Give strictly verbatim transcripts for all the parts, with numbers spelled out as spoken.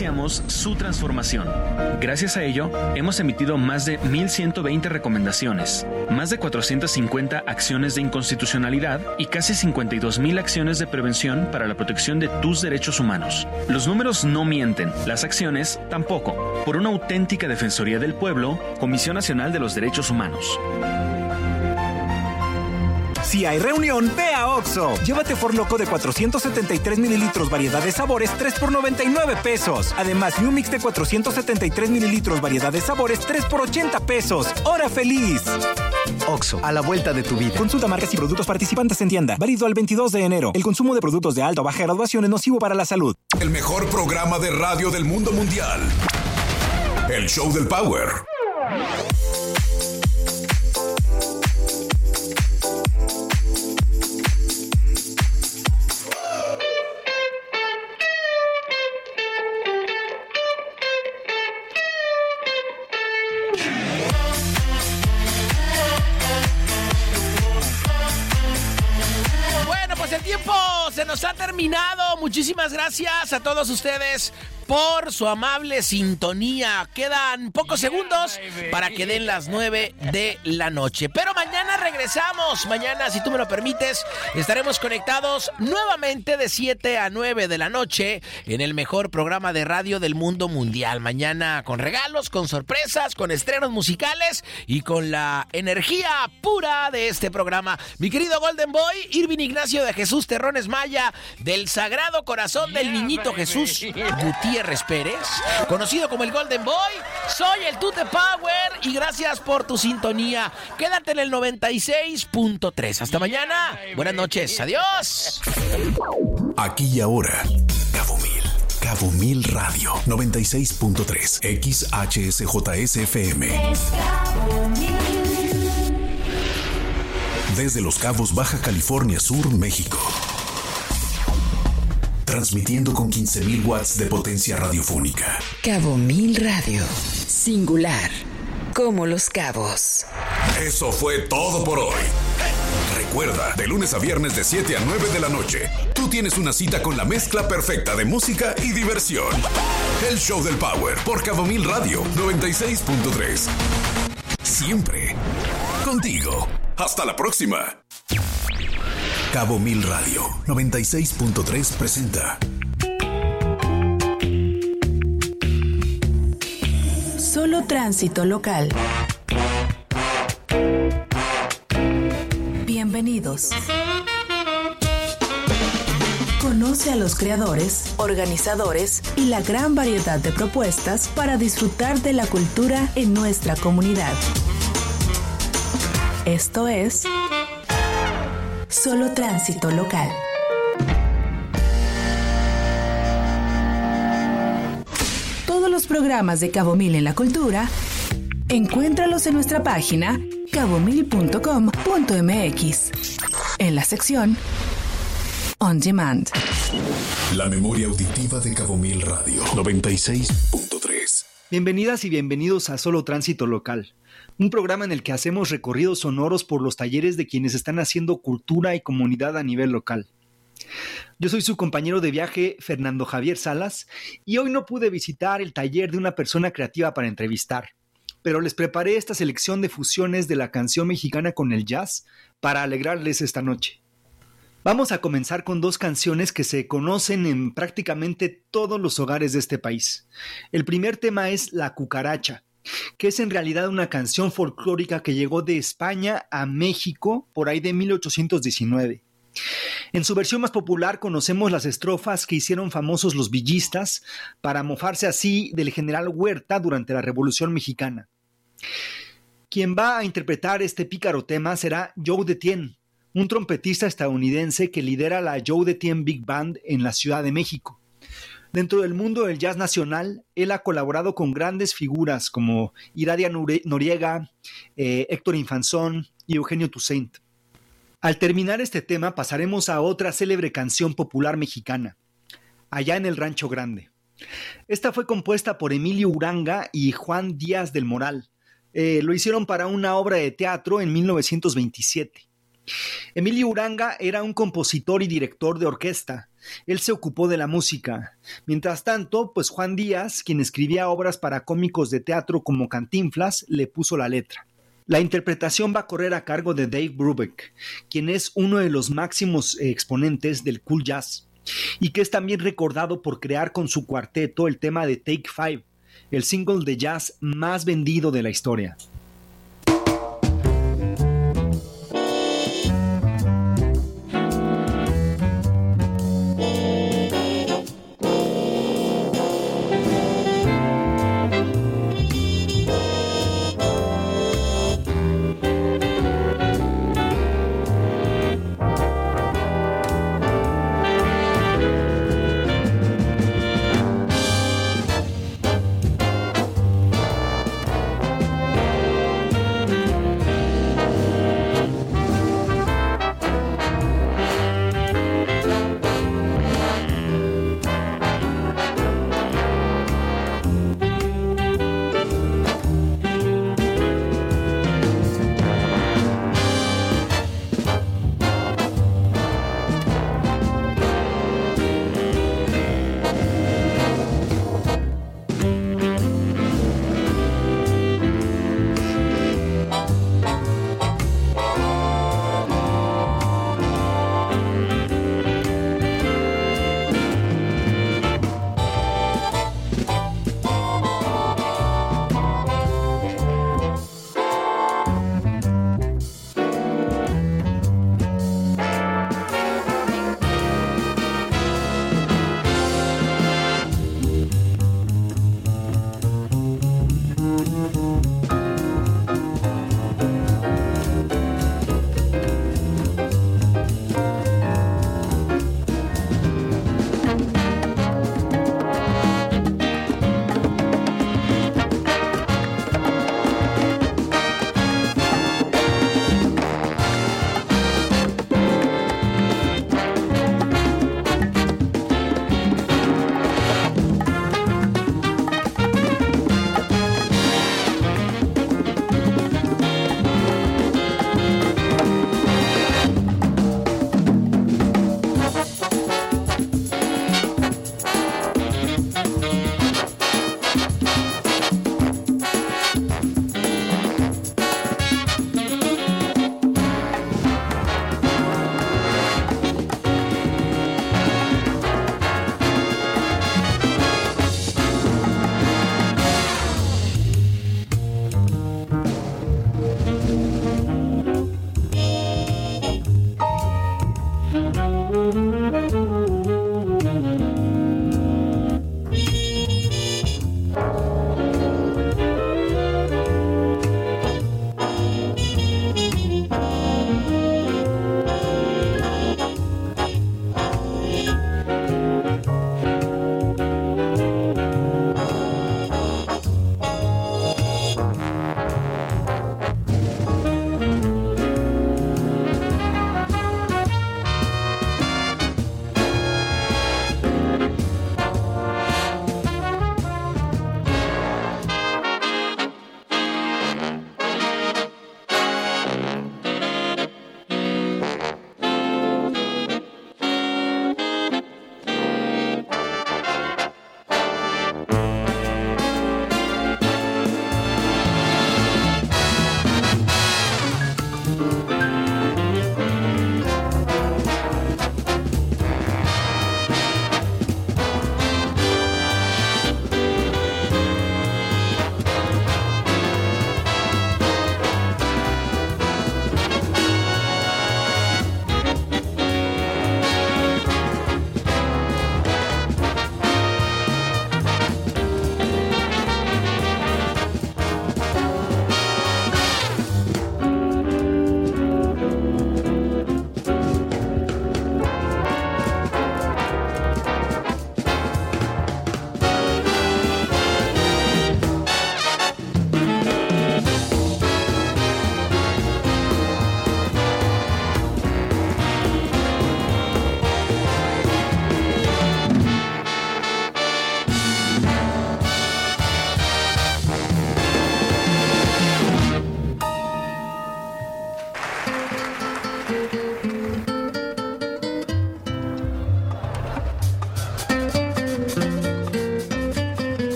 iniciamos su transformación. Gracias a ello, hemos emitido más de mil ciento veinte recomendaciones, más de cuatrocientas cincuenta acciones de inconstitucionalidad y casi cincuenta y dos mil acciones de prevención para la protección de tus derechos humanos. Los números no mienten, las acciones tampoco. Por una auténtica defensoría del pueblo, Comisión Nacional de los Derechos Humanos. Si hay reunión, ve a Oxxo. Llévate For Loco de cuatrocientos setenta y tres mililitros, variedad de sabores, tres por noventa y nueve pesos. Además, New Mix de cuatrocientos setenta y tres mililitros, variedad de sabores, tres por ochenta pesos. ¡Hora feliz! Oxxo, a la vuelta de tu vida. Consulta marcas y productos participantes en tienda. Válido al veintidós de enero. El consumo de productos de alta o baja graduación es nocivo para la salud. El mejor programa de radio del mundo mundial. El Show del Power. Se nos ha terminado. Muchísimas gracias a todos ustedes por su amable sintonía. Quedan pocos segundos para que den las nueve de la noche. Pero mañana regresamos. Mañana, si tú me lo permites, estaremos conectados nuevamente de siete a nueve de la noche en el mejor programa de radio del mundo mundial. Mañana con regalos, con sorpresas, con estrenos musicales y con la energía pura de este programa. Mi querido Golden Boy, Irving Ignacio de Jesús Terrones Maya, del Sagrado Corazón del Niñito Jesús Gutiérrez Pérez, conocido como el Golden Boy, soy el Tute Power y gracias por tu sintonía. Quédate en el noventa y seis punto tres. Hasta mañana. Buenas noches. Adiós. Aquí y ahora, Cabo Mil. Cabo Mil Radio noventa y seis punto tres. X H S J S F M. Desde Los Cabos, Baja California Sur, México. Transmitiendo con quince mil watts de potencia radiofónica. Cabo Mil Radio. Singular. Como Los Cabos. Eso fue todo por hoy. Recuerda, de lunes a viernes de siete a nueve de la noche, tú tienes una cita con la mezcla perfecta de música y diversión. El Show del Power por Cabo Mil Radio noventa y seis punto tres. Siempre contigo. Hasta la próxima. Cabo Mil Radio noventa y seis punto tres presenta Solo tránsito local. Bienvenidos. Conoce a los creadores, organizadores y la gran variedad de propuestas para disfrutar de la cultura en nuestra comunidad. Esto es Solo tránsito local. Todos los programas de Cabo Mil en la cultura, encuéntralos en nuestra página cabo mil punto com punto m x, en la sección On Demand. La memoria auditiva de Cabo Mil Radio noventa y seis punto tres. Bienvenidas y bienvenidos a Solo Tránsito Local, un programa en el que hacemos recorridos sonoros por los talleres de quienes están haciendo cultura y comunidad a nivel local. Yo soy su compañero de viaje, Fernando Javier Salas, y hoy no pude visitar el taller de una persona creativa para entrevistar, pero les preparé esta selección de fusiones de la canción mexicana con el jazz para alegrarles esta noche. Vamos a comenzar con dos canciones que se conocen en prácticamente todos los hogares de este país. El primer tema es La Cucaracha, que es en realidad una canción folclórica que llegó de España a México por ahí de mil ochocientos diecinueve. En su versión más popular conocemos las estrofas que hicieron famosos los villistas para mofarse así del general Huerta durante la Revolución Mexicana. Quien va a interpretar este pícaro tema será Joe Detien, un trompetista estadounidense que lidera la Joe Detien Big Band en la Ciudad de México. Dentro del mundo del jazz nacional, él ha colaborado con grandes figuras como Iradia Noriega, eh, Héctor Infanzón y Eugenio Toussaint. Al terminar este tema pasaremos a otra célebre canción popular mexicana, Allá en el Rancho Grande. Esta fue compuesta por Emilio Uranga y Juan Díaz del Moral. Eh, lo hicieron para una obra de teatro en mil novecientos veintisiete. Emilio Uranga era un compositor y director de orquesta, él se ocupó de la música. Mientras tanto, pues Juan Díaz, quien escribía obras para cómicos de teatro como Cantinflas, le puso la letra. La interpretación va a correr a cargo de Dave Brubeck, quien es uno de los máximos exponentes del cool jazz, y que es también recordado por crear con su cuarteto el tema de Take Five, el single de jazz más vendido de la historia.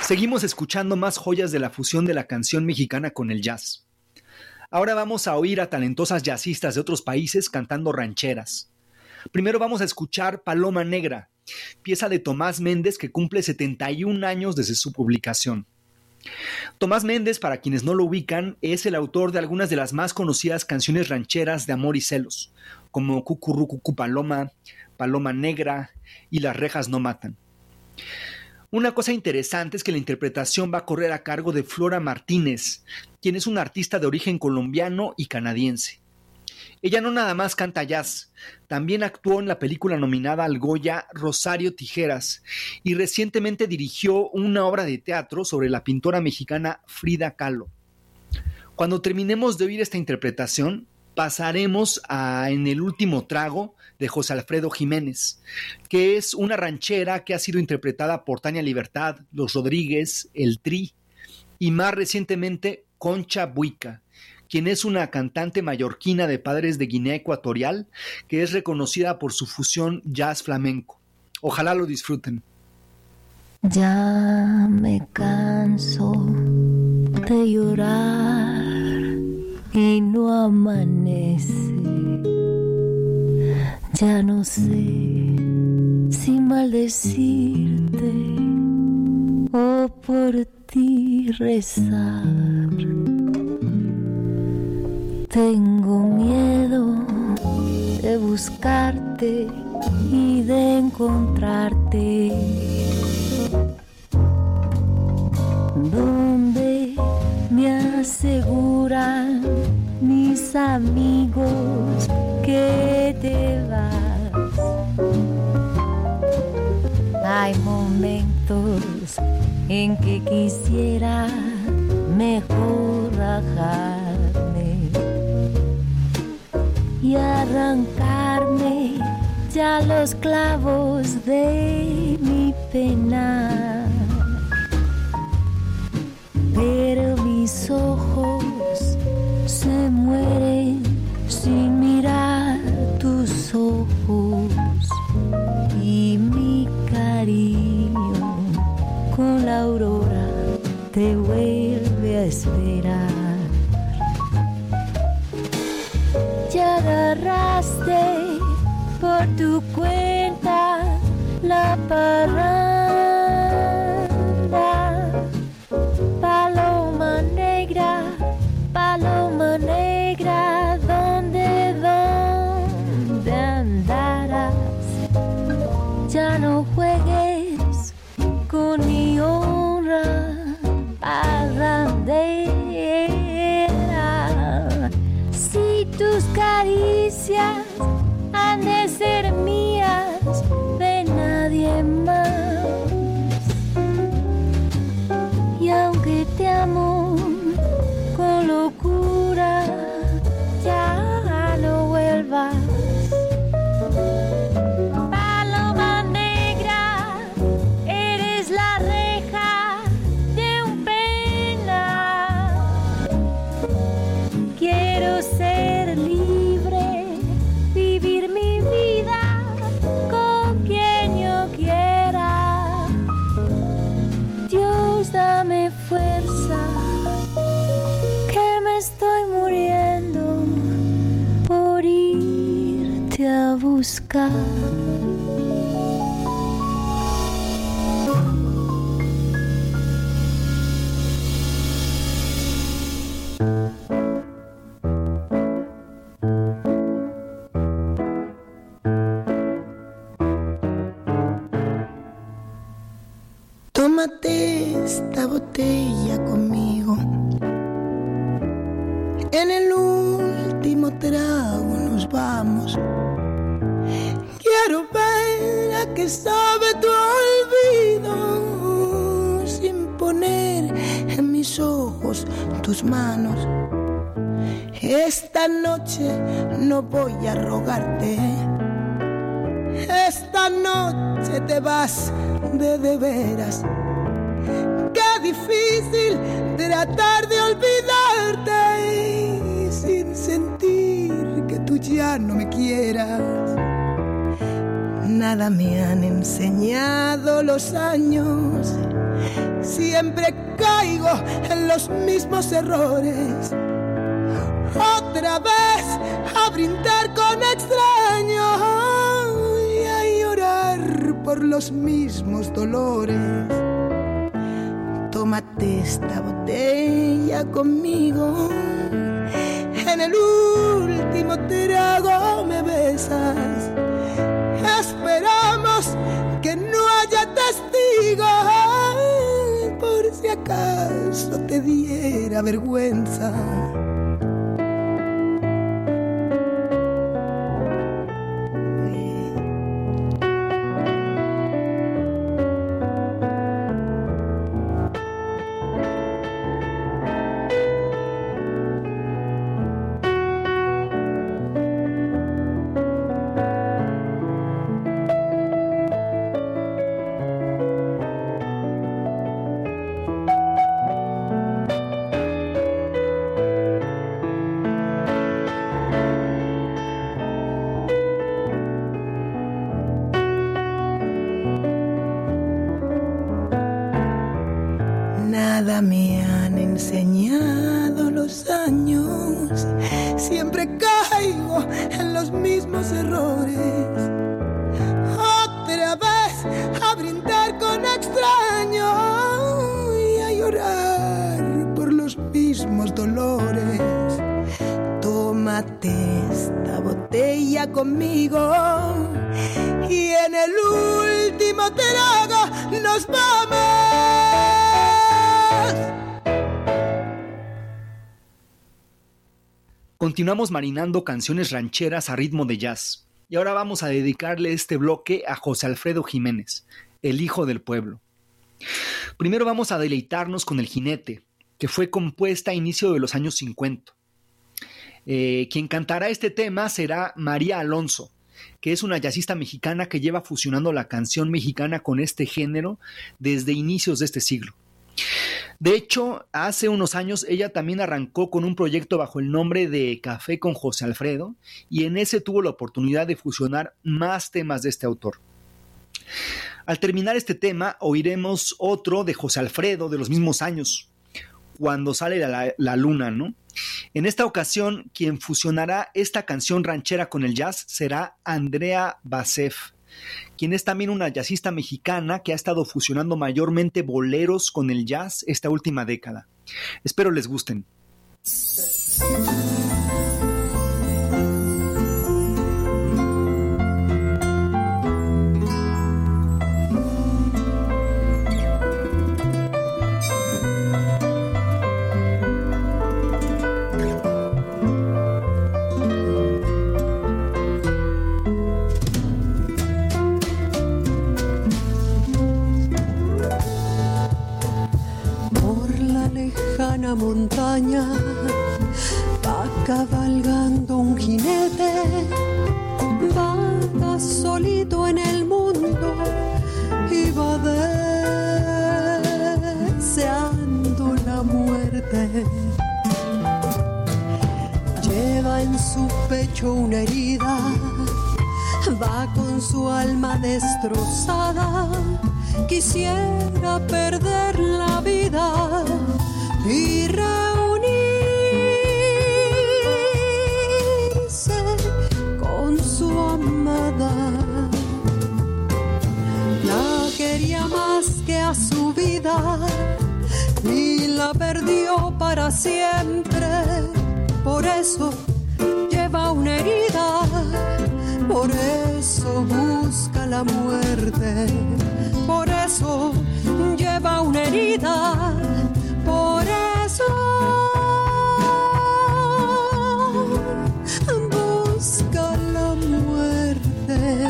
Seguimos escuchando más joyas de la fusión de la canción mexicana con el jazz. Ahora vamos a oír a talentosas jazzistas de otros países cantando rancheras. Primero vamos a escuchar Paloma Negra, pieza de Tomás Méndez que cumple setenta y un años desde su publicación. Tomás Méndez, para quienes no lo ubican, es el autor de algunas de las más conocidas canciones rancheras de amor y celos, como Cucurú Cucú Paloma, Paloma Negra y Las rejas no matan. Una cosa interesante es que la interpretación va a correr a cargo de Flora Martínez, quien es una artista de origen colombiano y canadiense. Ella no nada más canta jazz, también actuó en la película nominada al Goya Rosario Tijeras y recientemente dirigió una obra de teatro sobre la pintora mexicana Frida Kahlo. Cuando terminemos de oír esta interpretación, pasaremos a En el último trago de José Alfredo Jiménez, que es una ranchera que ha sido interpretada por Tania Libertad, Los Rodríguez, El Tri y más recientemente Concha Buica, quien es una cantante mallorquina de padres de Guinea Ecuatorial que es reconocida por su fusión jazz flamenco. Ojalá lo disfruten. Ya me canso de llorar y no amanece. Ya no sé si maldecirte o por ti rezar. Tengo miedo de buscarte y de encontrarte. Donde me aseguran mis amigos que te vas. Hay momentos en que quisiera mejor rajarme y arrancarme ya los clavos de mi pena. Pero mis ojos se mueren sin mirar tus ojos y mi cariño con la aurora te vuelve a esperar. Ya agarraste por tu cuenta la parranda. Paloma negra, paloma negra, ¿dónde, dónde andarás? Ya no juegues con mi honra parrandera. Si tus caricias han de ser mías, de nadie más. Y aunque te amo con locura, ya no vuelvas. Paloma negra, eres la reja de un penal. Quiero ser libre, vivir mi vida con quien yo quiera. Dios, dame fuerza, que me estoy muriendo por irte a buscar. Tómate esta botella conmigo. En el último trago nos vamos. Quiero ver a qué sabe tu olvido, sin poner en mis ojos tus manos. Esta noche no voy a rogarte. Esta noche te vas de de veras. Qué difícil tratar de olvidarte sin sentir que tú ya no me quieras. Nada me han enseñado los años, siempre caigo en los mismos errores. Otra vez a brindar con extraños y a llorar por los mismos dolores. Tómate esta botella conmigo, en el último trago me besas. Esperamos que no haya testigos, por si acaso te diera vergüenza. Nada me han enseñado los años, siempre caigo en los mismos errores. Otra vez a brindar con extraños y a llorar por los mismos dolores. Tómate esta botella conmigo y en el último trago nos vamos. Continuamos marinando canciones rancheras a ritmo de jazz. Y ahora vamos a dedicarle este bloque a José Alfredo Jiménez, el hijo del pueblo. Primero vamos a deleitarnos con El Jinete, que fue compuesta a inicio de los años cincuenta. Eh, quien cantará este tema será María Alonso, que es una jazzista mexicana que lleva fusionando la canción mexicana con este género desde inicios de este siglo. De hecho, hace unos años ella también arrancó con un proyecto bajo el nombre de Café con José Alfredo y en ese tuvo la oportunidad de fusionar más temas de este autor. Al terminar este tema oiremos otro de José Alfredo de los mismos años, Cuando sale la, la luna, ¿no? En esta ocasión, quien fusionará esta canción ranchera con el jazz será Andrea Basef, quien es también una jazzista mexicana que ha estado fusionando mayormente boleros con el jazz esta última década. Espero les gusten. Montaña va cabalgando un jinete, va solito en el mundo y va deseando la muerte. Lleva en su pecho una herida, va con su alma destrozada, quisiera perder la vida y reunirse con su amada. La quería más que a su vida y la perdió para siempre. Por eso lleva una herida, por eso busca la muerte. Por eso lleva una herida, por eso busca la muerte.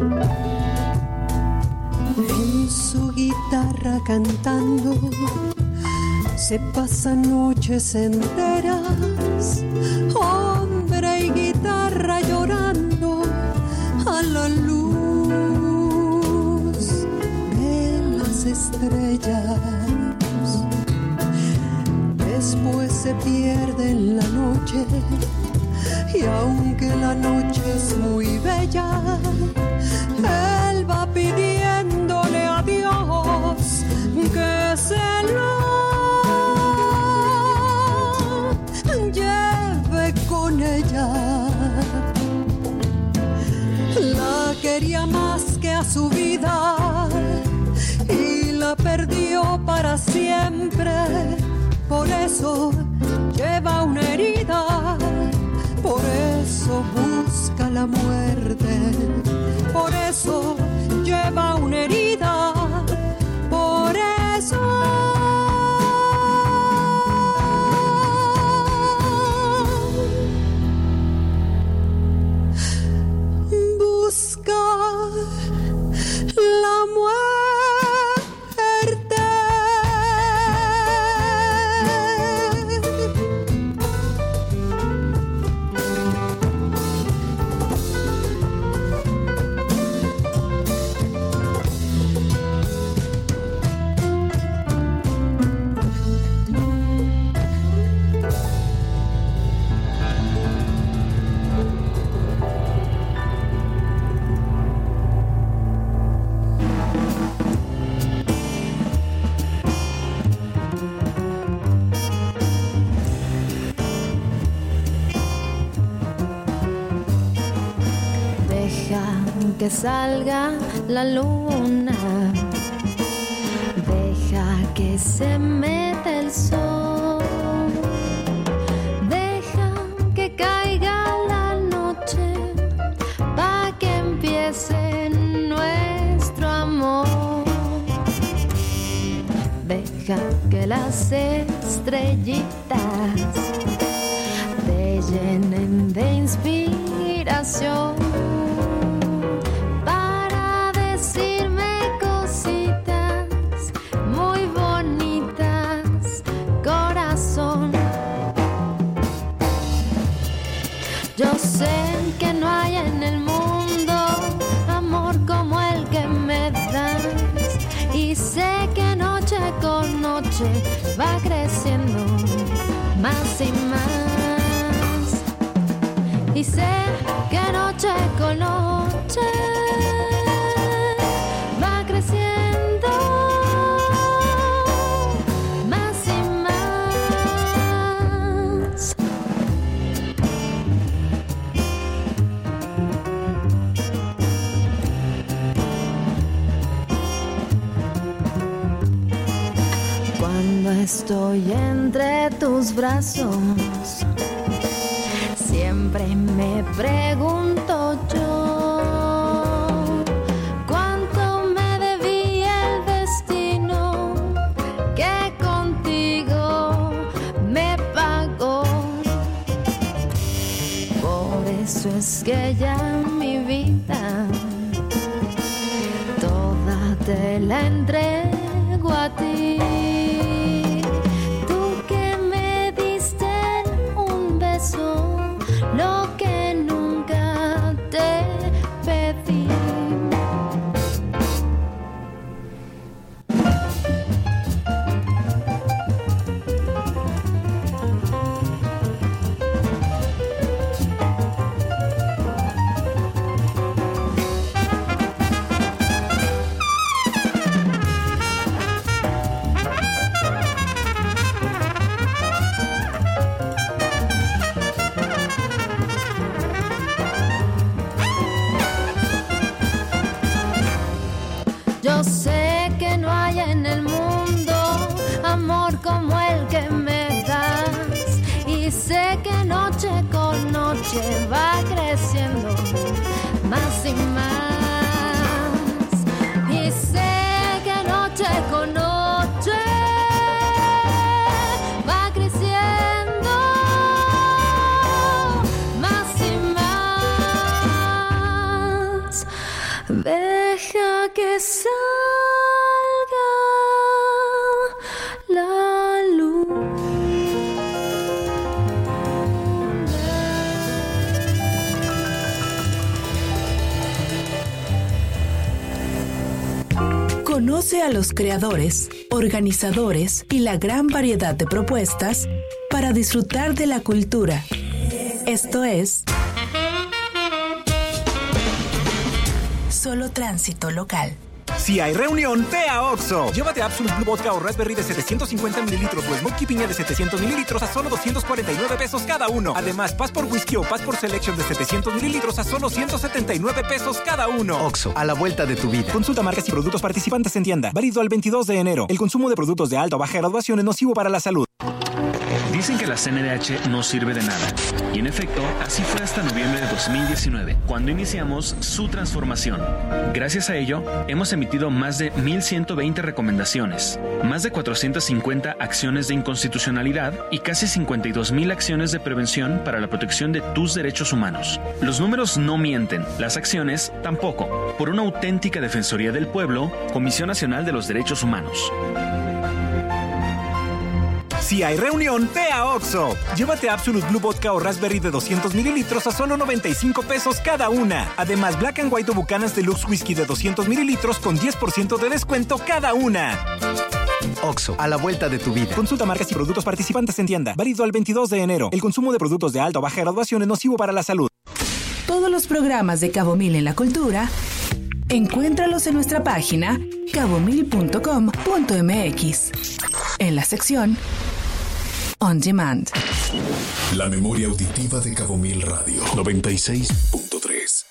Cantando se pasan noches enteras, hombre y guitarra llorando a la luz de las estrellas. Después se pierde en la noche, y aunque la noche es muy bella, él va pidiéndole a Dios que se lo lleve con ella. La quería más que a su vida y la perdió para siempre. Por eso lleva una herida, por eso busca la muerte, por eso lleva una herida, por eso busca la muerte. Que salga la luna, deja que se meta el sol, deja que caiga la noche, pa' que empiece nuestro amor, deja que las estrellitas te llenen de inspiración. Yo sé que no hay en el mundo amor como el que me das, y sé que noche con noche va creciendo más y más, y sé que noche con noche va creciendo. Estoy entre tus brazos, siempre me pregunto yo, ¿cuánto me debía el destino que contigo me pagó? Por eso es que ya mi vida toda te la entrego a ti. Lo que nunca te pedí. Yo sé que no hay en el mundo amor como el que me das, y sé que noche con noche va creciendo más y más, y sé que noche con noche va creciendo más y más. Deja que salga la luz. Conoce a los creadores, organizadores y la gran variedad de propuestas para disfrutar de la cultura. Esto es Solo Tránsito Local. Si hay reunión, ve a Oxxo. Llévate Absolut Blue Vodka o Raspberry de setecientos cincuenta mililitros o Smokey Piña de setecientos mililitros a solo doscientos cuarenta y nueve pesos cada uno. Además, Passport Whisky o Passport Selection de setecientos mililitros a solo ciento setenta y nueve pesos cada uno. Oxxo, a la vuelta de tu vida. Consulta marcas y productos participantes en tienda. Válido al veintidós de enero. El consumo de productos de alta o baja graduación es nocivo para la salud. Dicen que la C N D H no sirve de nada. Y en efecto, así fue hasta noviembre de dos mil diecinueve, cuando iniciamos su transformación. Gracias a ello, hemos emitido más de mil ciento veinte recomendaciones, más de cuatrocientas cincuenta acciones de inconstitucionalidad y casi cincuenta y dos mil acciones de prevención para la protección de tus derechos humanos. Los números no mienten, las acciones tampoco. Por una auténtica defensoría del pueblo, Comisión Nacional de los Derechos Humanos. Si hay reunión, ve a Oxxo. Llévate Absolut Blue Vodka o Raspberry de doscientos mililitros a solo noventa y cinco pesos cada una. Además, Black and White o Buchanan's Deluxe Whisky de doscientos mililitros con diez por ciento de descuento cada una. Oxxo, a la vuelta de tu vida. Consulta marcas y productos participantes en tienda. Válido al veintidós de enero. El consumo de productos de alta o baja graduación es nocivo para la salud. Todos los programas de Cabo Mil en la Cultura, encuéntralos en nuestra página cabo mil punto com punto m x. En la sección On Demand. La memoria auditiva de Cabo Mil Radio noventa y seis punto tres.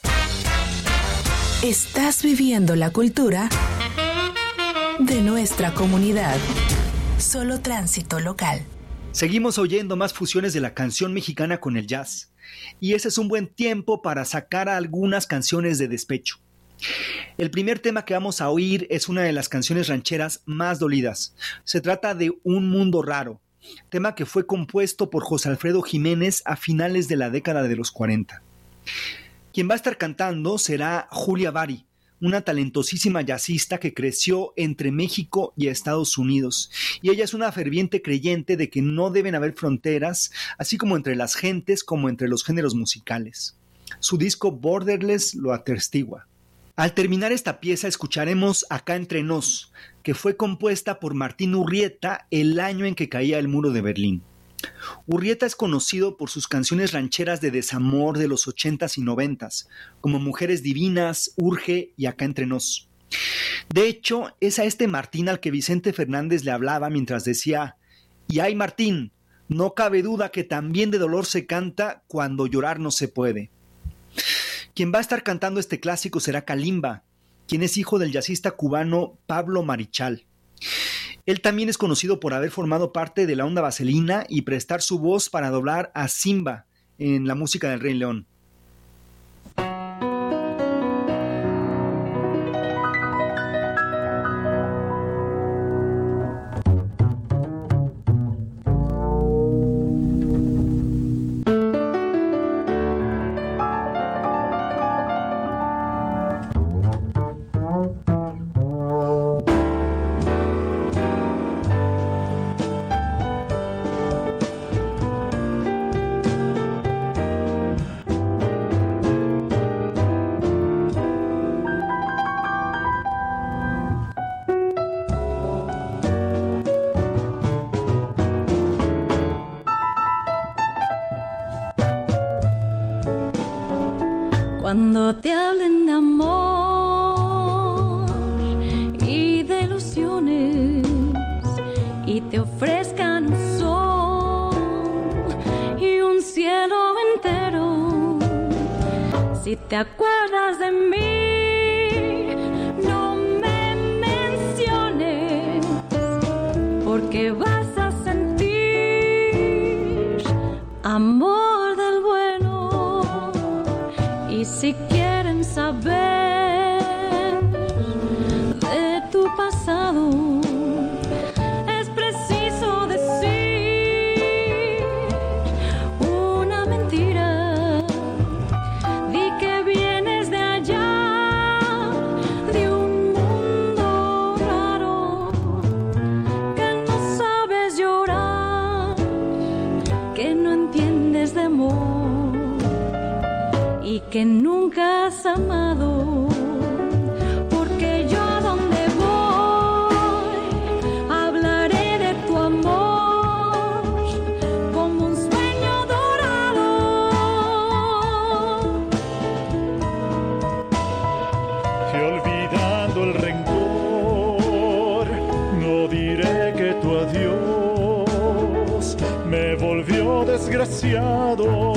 Estás viviendo la cultura de nuestra comunidad. Solo Tránsito Local. Seguimos oyendo más fusiones de la canción mexicana con el jazz. Y ese es un buen tiempo para sacar algunas canciones de despecho. El primer tema que vamos a oír es una de las canciones rancheras más dolidas. Se trata de Un Mundo Raro, tema que fue compuesto por José Alfredo Jiménez a finales de la década de los cuarenta. Quien va a estar cantando será Julia Bari, una talentosísima jazzista que creció entre México y Estados Unidos, y ella es una ferviente creyente de que no deben haber fronteras, así como entre las gentes como entre los géneros musicales. Su disco Borderless lo atestigua. Al terminar esta pieza escucharemos Acá Entre Nos, que fue compuesta por Martín Urrieta el año en que caía el muro de Berlín. Urrieta es conocido por sus canciones rancheras de desamor de los ochentas y noventas, como Mujeres Divinas, Urge y Acá Entre Nos. De hecho, es a este Martín al que Vicente Fernández le hablaba mientras decía: y ay Martín, no cabe duda que también de dolor se canta cuando llorar no se puede. Quien va a estar cantando este clásico será Kalimba, quien es hijo del jazzista cubano Pablo Marichal. Él también es conocido por haber formado parte de la Onda Vaselina y prestar su voz para doblar a Simba en la música del Rey León. Cuando te hablen de amor y de ilusiones y te ofrezcan un sol y un cielo entero, si te acuerdas de mí, no me menciones, porque vas a sentir amor del bueno. Y si quieren saber de tu pasado, es preciso decir una mentira. Di que vienes de allá, de un mundo raro, que no sabes llorar, que no entiendes de amor y que nunca has amado, porque yo a donde voy me volvió desgraciado.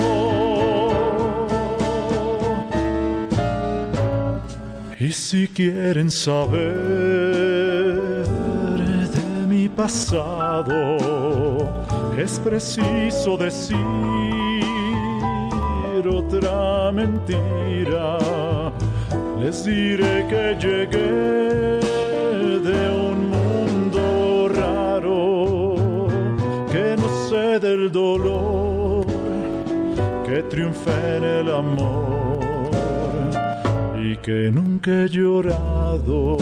Y si quieren saber de mi pasado, es preciso decir otra mentira. Les diré que llegué de un mundo raro, que no sé del dolor, que triunfé en el amor y que nunca he llorado.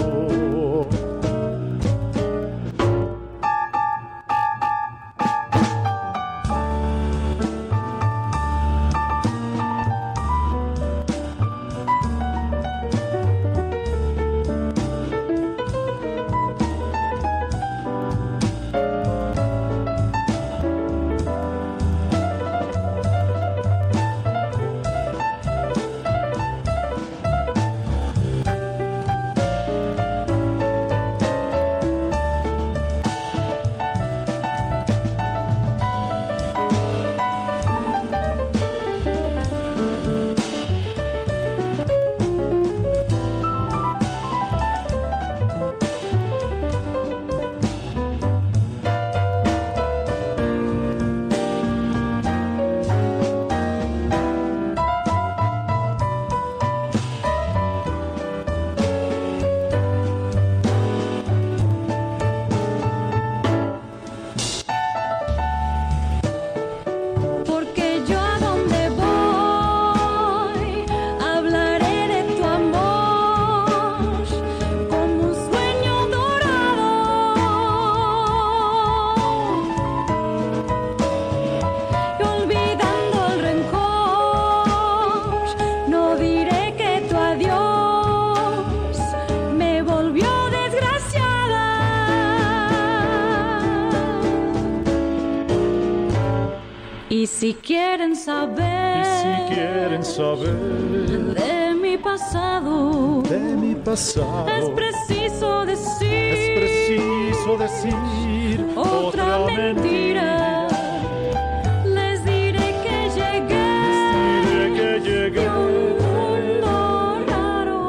Y si quieren saber, y si quieren saber de mi pasado, de mi pasado, es preciso decir, es preciso decir otra, otra mentira. mentira. Les diré que llegué, Les diré que llegué de un mundo raro,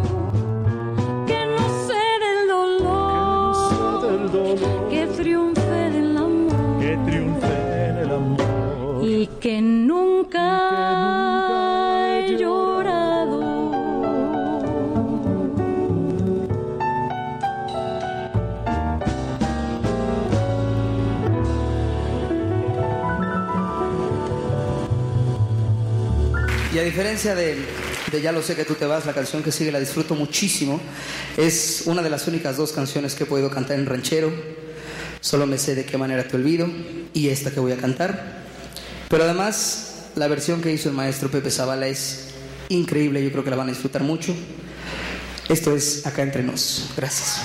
que no sé del dolor, que, no sé del dolor, que triunfe del amor, que triunfe en el amor. Y que nunca, y que nunca he llorado. Y a diferencia de, de Ya lo sé que tú te vas, la canción que sigue la disfruto muchísimo. Es una de las únicas dos canciones que he podido cantar en ranchero. Solo me sé De qué manera te olvido y esta que voy a cantar. Pero además, la versión que hizo el maestro Pepe Zavala es increíble, yo creo que la van a disfrutar mucho. Esto es Acá Entre Nos. Gracias.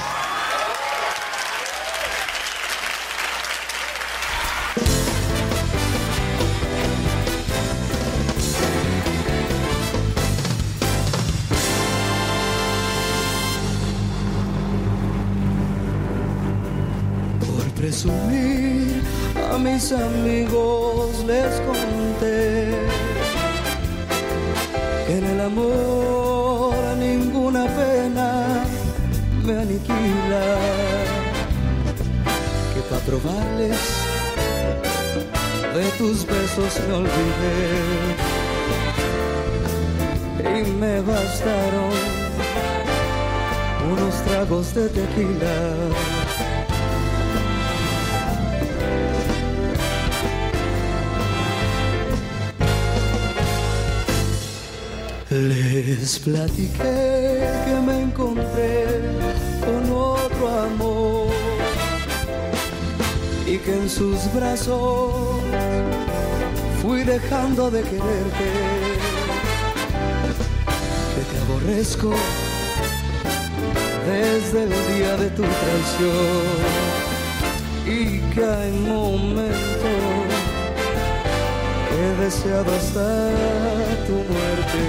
Por presumir, a mis amigos les conté que en el amor ninguna pena me aniquila, que para probarles de tus besos me olvidé y me bastaron unos tragos de tequila. Les platiqué que me encontré con otro amor y que en sus brazos fui dejando de quererte, que te aborrezco desde el día de tu traición y que hay momentos he deseado hasta tu muerte.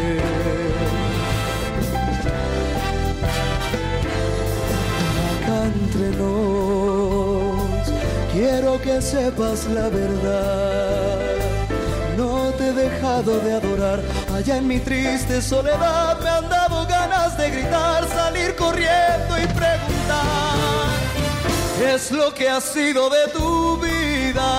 Acá entre nos, quiero que sepas la verdad. No te he dejado de adorar. Allá en mi triste soledad me han dado ganas de gritar, salir corriendo y preguntar ¿qué es lo que ha sido de tu vida?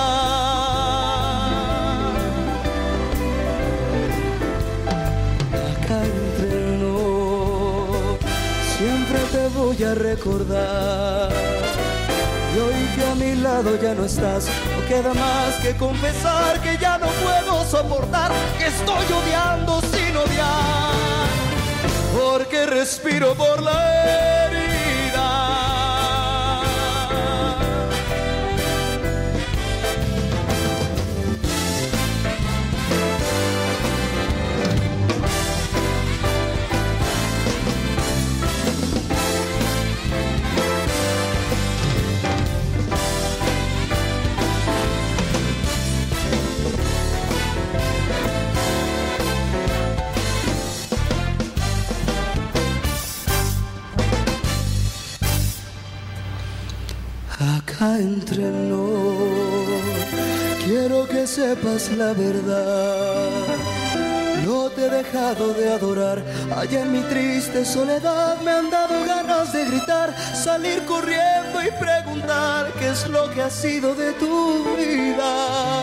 Acá entre nos siempre te voy a recordar. Y hoy que a mi lado ya no estás, no queda más que confesar que ya no puedo soportar, que estoy odiando sin odiar, porque respiro por la herida. Acá entre nos, quiero que sepas la verdad. No te he dejado de adorar. Allá en mi triste soledad me han dado ganas de gritar, salir corriendo y preguntar qué es lo que ha sido de tu vida.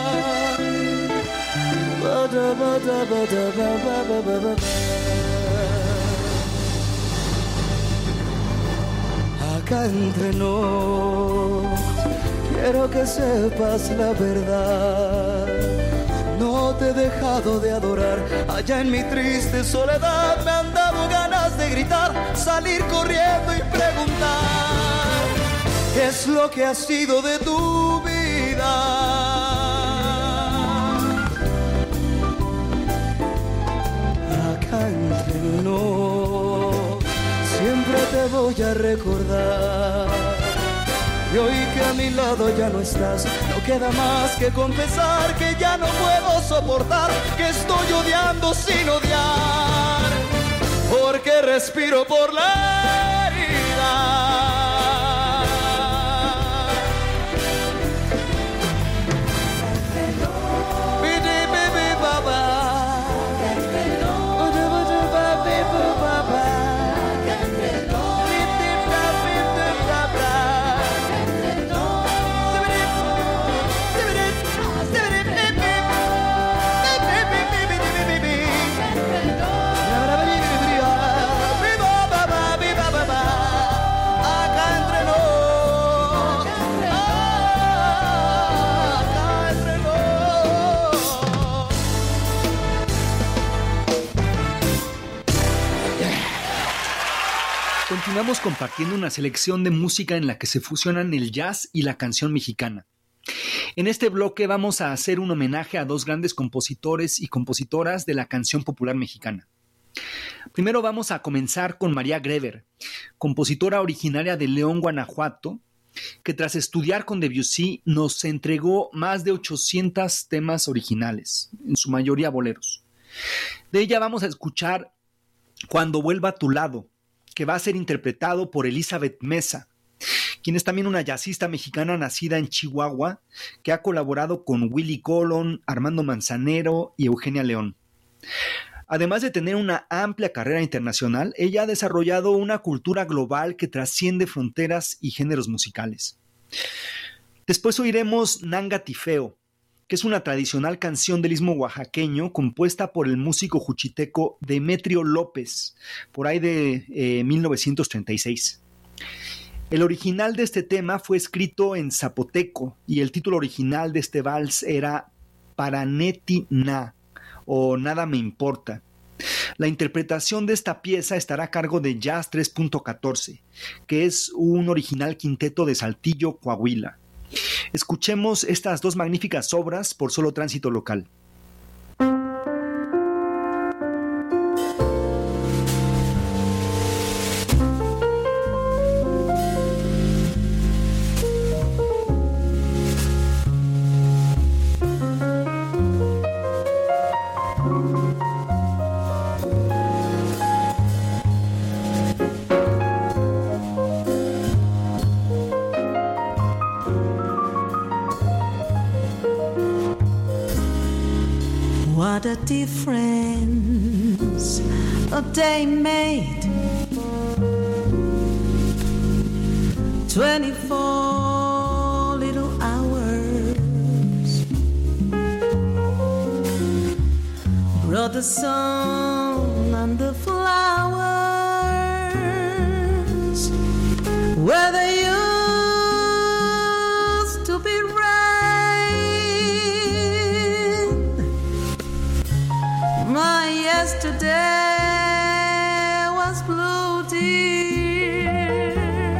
Acá entre nos, quiero que sepas la verdad. No te he dejado de adorar. Allá en mi triste soledad me han dado ganas de gritar, salir corriendo y preguntar qué es lo que ha sido de tu vida. Acá entre nos siempre te voy a recordar. Y hoy que a mi lado ya no estás, no queda más que confesar que ya no puedo soportar, que estoy odiando sin odiar, porque respiro por la herida. Continuamos compartiendo una selección de música en la que se fusionan el jazz y la canción mexicana. En este bloque vamos a hacer un homenaje a dos grandes compositores y compositoras de la canción popular mexicana. Primero vamos a comenzar con María Greber, compositora originaria de León, Guanajuato, que tras estudiar con Debussy nos entregó más de ochocientos temas originales, en su mayoría boleros. De ella vamos a escuchar Cuando vuelva a tu lado, que va a ser interpretado por Elizabeth Mesa, quien es también una jazzista mexicana nacida en Chihuahua, que ha colaborado con Willy Colón, Armando Manzanero y Eugenia León. Además de tener una amplia carrera internacional, ella ha desarrollado una cultura global que trasciende fronteras y géneros musicales. Después oiremos Nanga Tifeo, que es una tradicional canción del istmo oaxaqueño compuesta por el músico juchiteco Demetrio López, por ahí de eh, mil novecientos treinta y seis. El original de este tema fue escrito en zapoteco y el título original de este vals era Paraneti Na, o Nada me importa. La interpretación de esta pieza estará a cargo de Jazz tres punto catorce, que es un original quinteto de Saltillo, Coahuila. Escuchemos estas dos magníficas obras por Solo Tránsito Local. What a difference a day made. Twenty-four little hours brought the sun and the flowers where they used to be rain. My yesterday was blue, dear.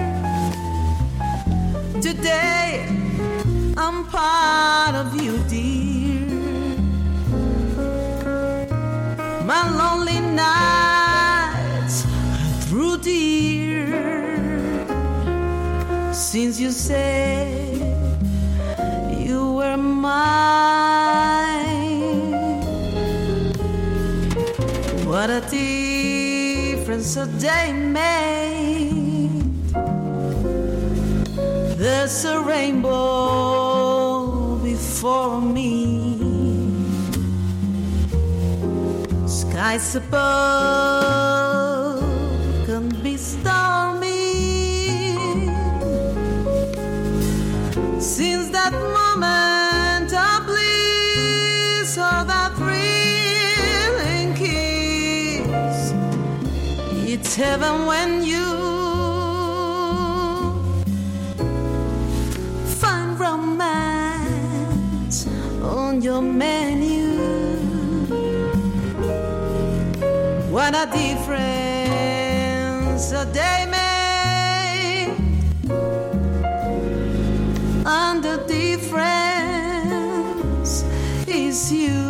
Today I'm part of you, dear. My lonely nights are through, dear. Since you said you were mine, what a difference a day made. There's a rainbow before me, skies above can be stormy. Since that moment of bliss, or that thrilling kiss, it's heaven when you find romance on your menu. What a difference a day made. And the difference is you.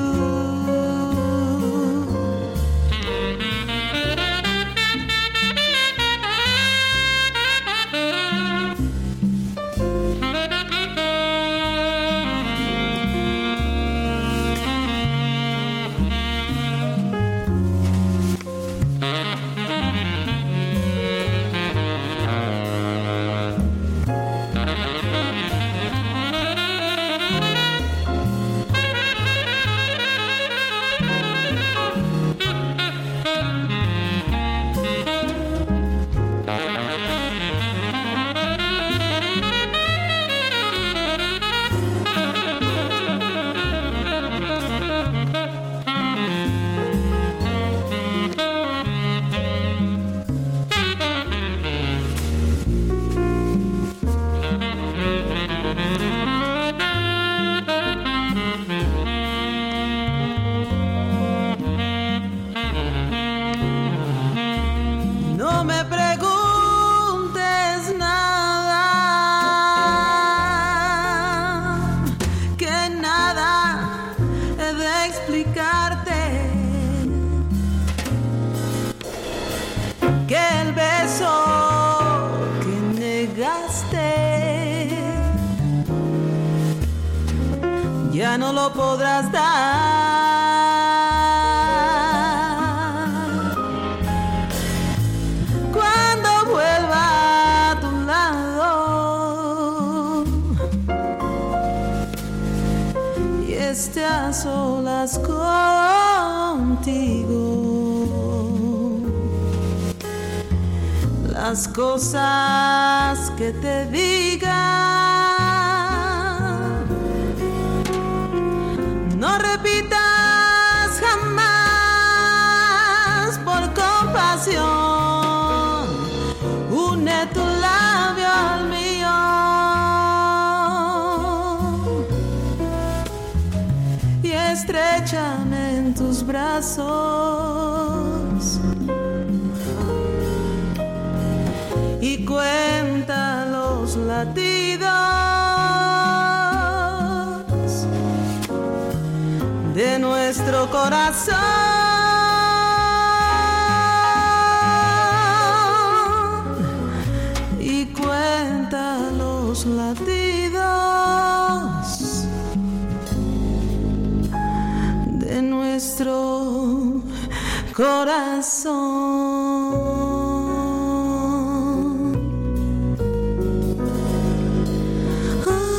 Ya no lo podrás dar. Cuando vuelva a tu lado y esté a solas contigo, las cosas que te digan no repitas jamás por compasión. Une tu labio al mío y estréchame en tus brazos y cuenta los latidos de nuestro corazón y cuenta los latidos de nuestro corazón. Ah.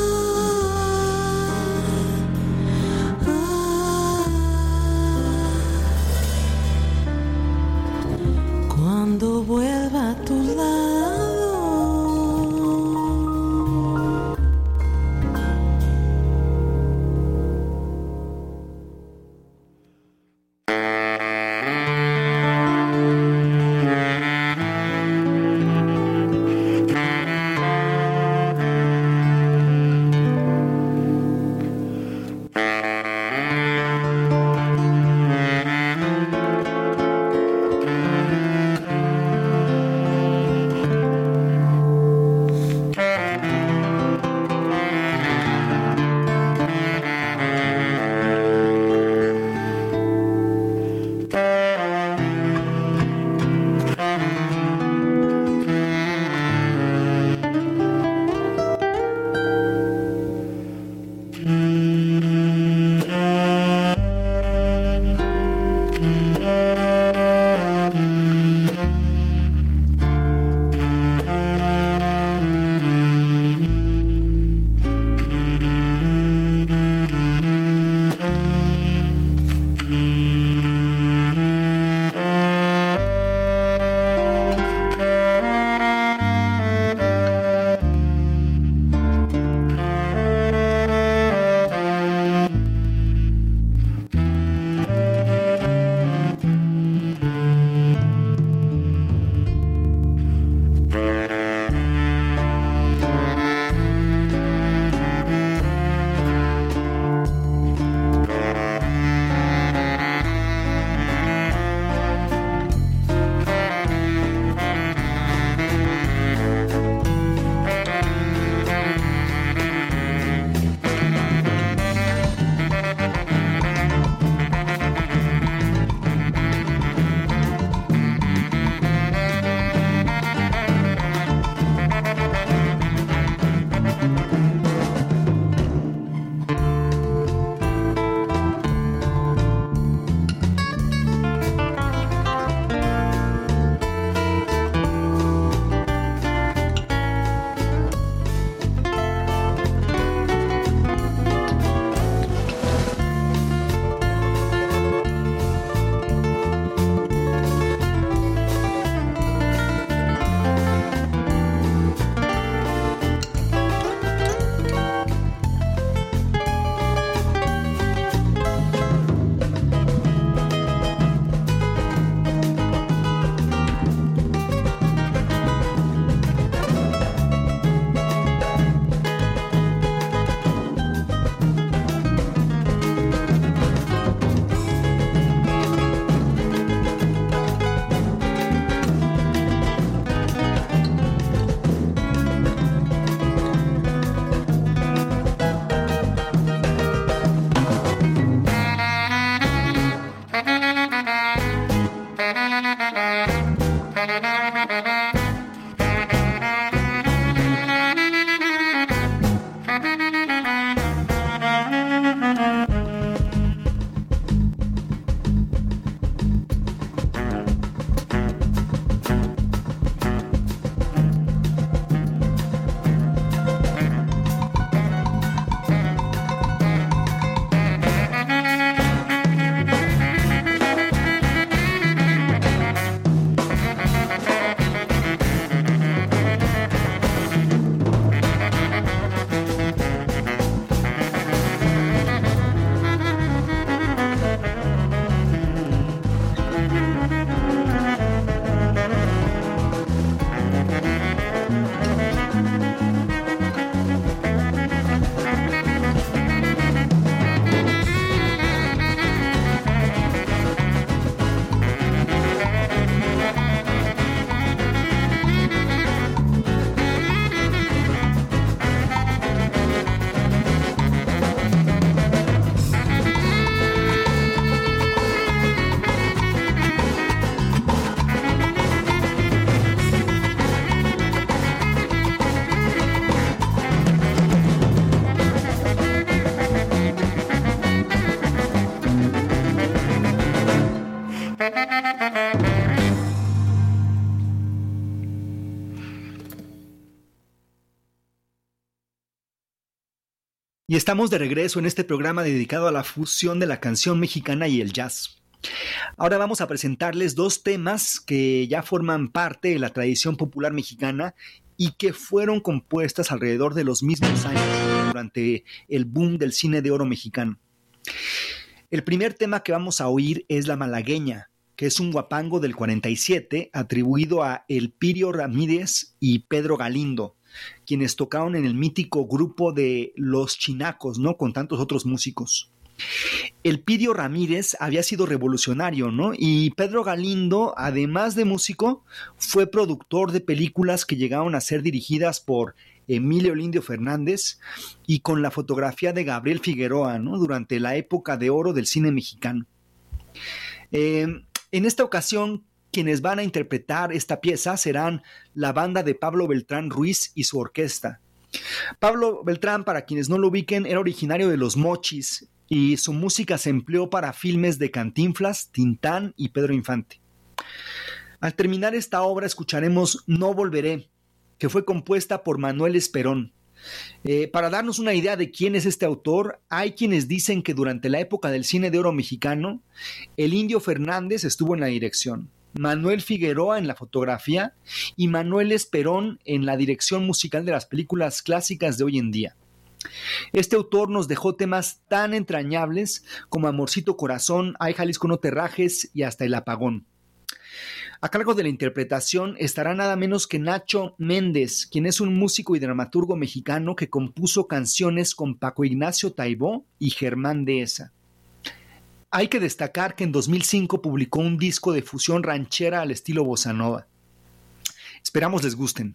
Y estamos de regreso en este programa dedicado a la fusión de la canción mexicana y el jazz. Ahora vamos a presentarles dos temas que ya forman parte de la tradición popular mexicana y que fueron compuestas alrededor de los mismos años durante el boom del cine de oro mexicano. El primer tema que vamos a oír es La Malagueña, que es un guapango del cuarenta y siete atribuido a Elpidio Ramírez y Pedro Galindo, quienes tocaron en el mítico grupo de Los Chinacos, ¿no? Con tantos otros músicos. Elpidio Ramírez había sido revolucionario, ¿no? Y Pedro Galindo, además de músico, fue productor de películas que llegaron a ser dirigidas por Emilio Lindio Fernández y con la fotografía de Gabriel Figueroa, ¿no? Durante la época de oro del cine mexicano. Eh, en esta ocasión, quienes van a interpretar esta pieza serán la banda de Pablo Beltrán Ruiz y su orquesta. Pablo Beltrán, para quienes no lo ubiquen, era originario de Los Mochis y su música se empleó para filmes de Cantinflas, Tintán y Pedro Infante. Al terminar esta obra escucharemos No Volveré, que fue compuesta por Manuel Esperón. Eh, para darnos una idea de quién es este autor, hay quienes dicen que durante la época del cine de oro mexicano, el Indio Fernández estuvo en la dirección, Manuel Figueroa en la fotografía y Manuel Esperón en la dirección musical de las películas clásicas de hoy en día. Este autor nos dejó temas tan entrañables como Amorcito Corazón, Ay Jalisco no te rajes y hasta El Apagón. A cargo de la interpretación estará nada menos que Nacho Méndez, quien es un músico y dramaturgo mexicano que compuso canciones con Paco Ignacio Taibó y Germán Dehesa. Hay que destacar que en dos mil cinco publicó un disco de fusión ranchera al estilo bossa nova. Esperamos les gusten.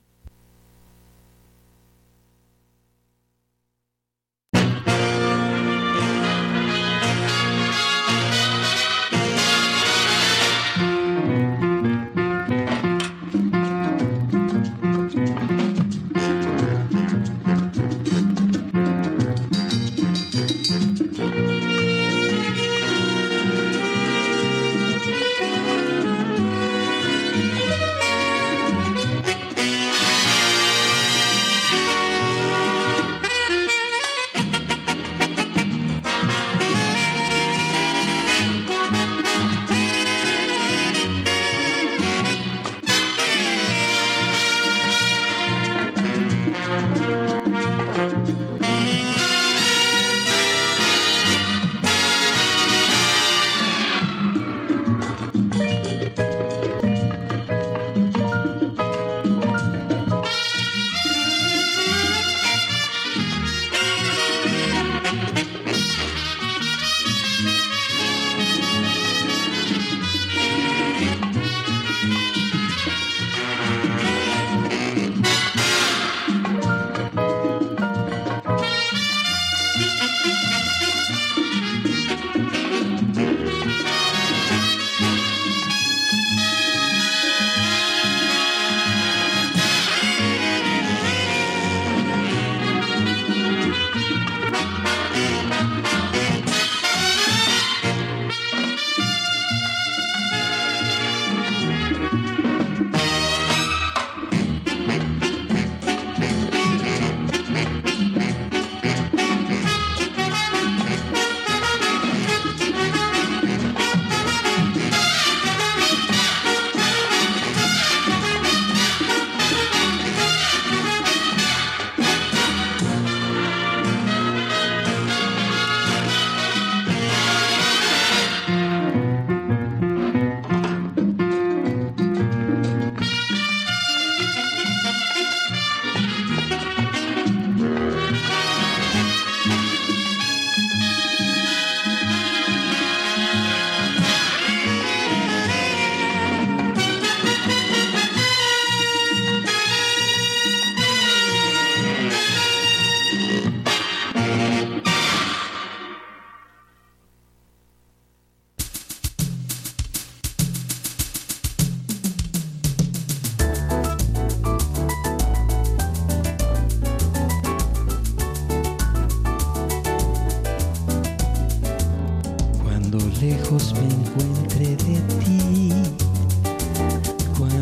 lejos me encuentre de ti.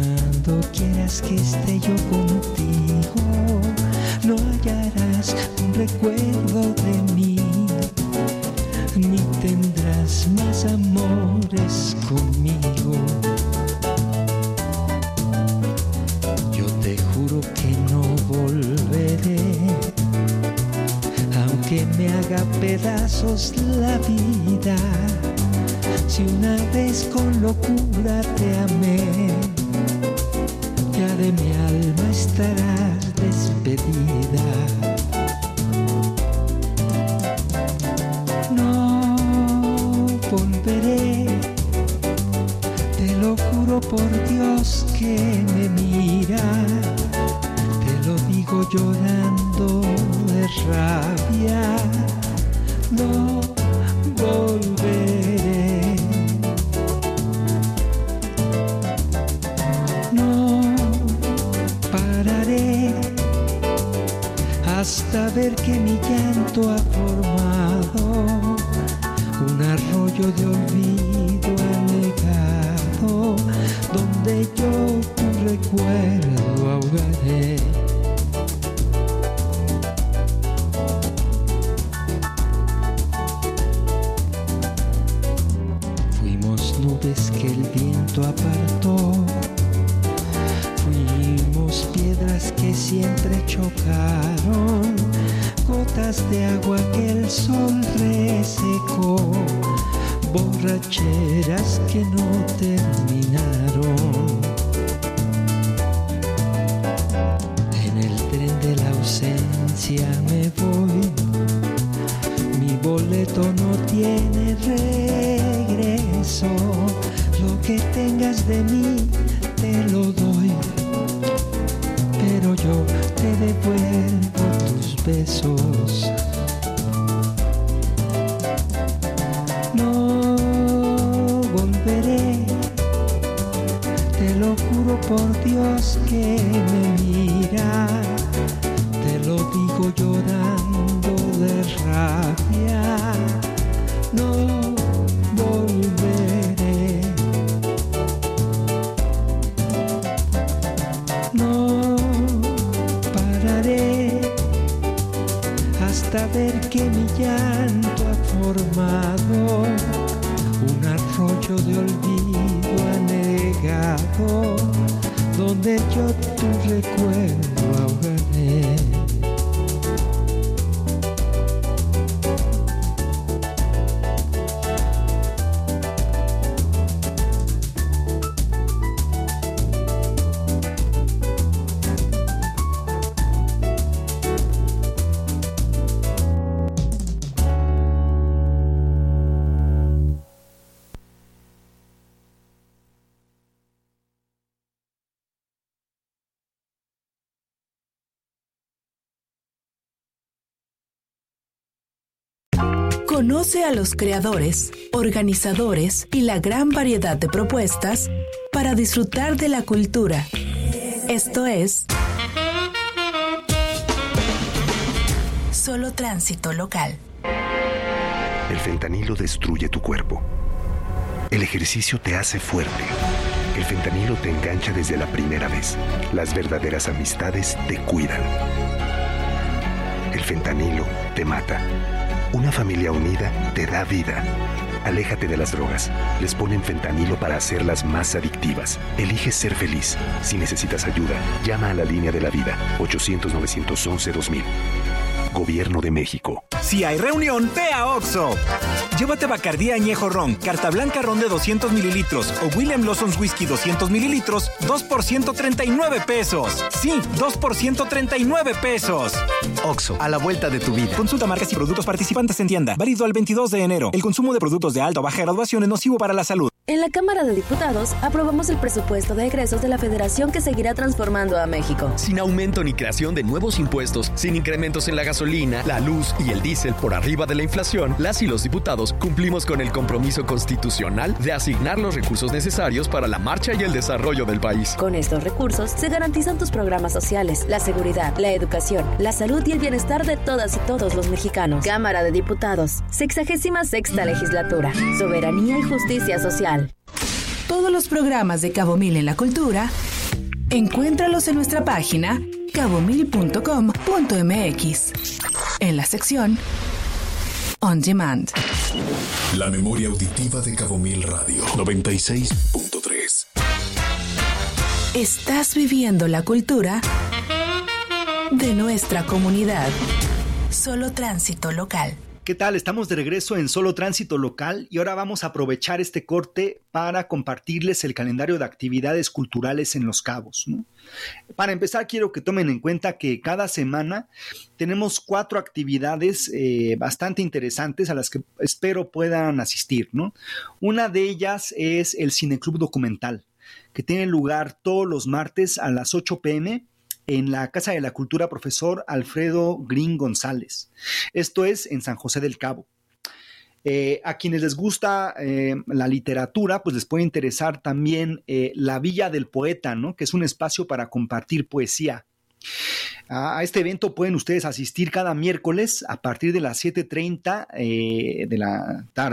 Cuando quieras que esté yo contigo, no hallarás un recuerdo de mí, ni tendrás más amores conmigo. Yo te juro que no volveré, aunque me haga pedazos la vida. Si una vez con locura te amé, ya de mi alma estarás despedida. No volveré, te lo juro por Dios que me mira, te lo digo llorando de rabia. No volveré, no pararé hasta ver que mi llanto ha formado un arroyo de olvido anegado, donde yo tu recuerdo ahogaré. Fuimos nubes que el viento apartó, fuimos piedras que siempre chocaron, gotas de agua que el sol resecó, borracheras que no terminaron. En el tren de la ausencia me voy, mi boleto no tiene regreso, lo que tengas de mí te lo doy, pero yo te devuelvo tus besos. No volveré, te lo juro por Dios que me mira, te lo digo llorando de rabia. No volveré, no pararé hasta ver que mi llanto ha formado un arroyo de olvido anegado, donde yo tu recuerdo ahogaré. Conoce a los creadores, organizadores y la gran variedad de propuestas para disfrutar de la cultura. Esto es Solo Tránsito Local. El fentanilo destruye tu cuerpo. El ejercicio te hace fuerte. El fentanilo te engancha desde la primera vez. Las verdaderas amistades te cuidan. El fentanilo te mata. Una familia unida te da vida. Aléjate de las drogas. Les ponen fentanilo para hacerlas más adictivas. Elige ser feliz. Si necesitas ayuda, llama a la línea de la vida. ochocientos, novecientos once, dos mil. Gobierno de México. Si hay reunión, ve a Oxxo. Llévate Bacardí Añejo Ron, Carta Blanca Ron de doscientos mililitros o William Lawson's Whisky doscientos mililitros, dos por ciento treinta y nueve pesos. Sí, dos por ciento treinta y nueve pesos. Oxxo, a la vuelta de tu vida. Consulta marcas y productos participantes en tienda. Válido al veintidós de enero. El consumo de productos de alta o baja graduación es nocivo para la salud. En la Cámara de Diputados aprobamos el presupuesto de egresos de la Federación que seguirá transformando a México. Sin aumento ni creación de nuevos impuestos, sin incrementos en la gasolina, la luz y el diésel por arriba de la inflación, las y los diputados cumplimos con el compromiso constitucional de asignar los recursos necesarios para la marcha y el desarrollo del país. Con estos recursos se garantizan tus programas sociales, la seguridad, la educación, la salud y el bienestar de todas y todos los mexicanos. Cámara de Diputados, sexagésima sexta legislatura, soberanía y justicia social. Todos los programas de Cabo Mil en la Cultura, encuéntralos en nuestra página cabo mil punto com punto m x. en la sección On Demand. La memoria auditiva de Cabo Mil Radio noventa y seis punto tres. Estás viviendo la cultura de nuestra comunidad. Solo Tránsito Local. ¿Qué tal? Estamos de regreso en Solo Tránsito Local y ahora vamos a aprovechar este corte para compartirles el calendario de actividades culturales en Los Cabos, ¿no? Para empezar, quiero que tomen en cuenta que cada semana tenemos cuatro actividades eh, bastante interesantes a las que espero puedan asistir, ¿no? Una de ellas es el Cineclub Documental, que tiene lugar todos los martes a las ocho pm en la Casa de la Cultura Profesor Alfredo Green González. Esto es en San José del Cabo. Eh, a quienes les gusta eh, la literatura, pues les puede interesar también eh, la Villa del Poeta, ¿no? Que es un espacio para compartir poesía. A este evento pueden ustedes asistir cada miércoles a partir de las siete treinta eh, de la tarde.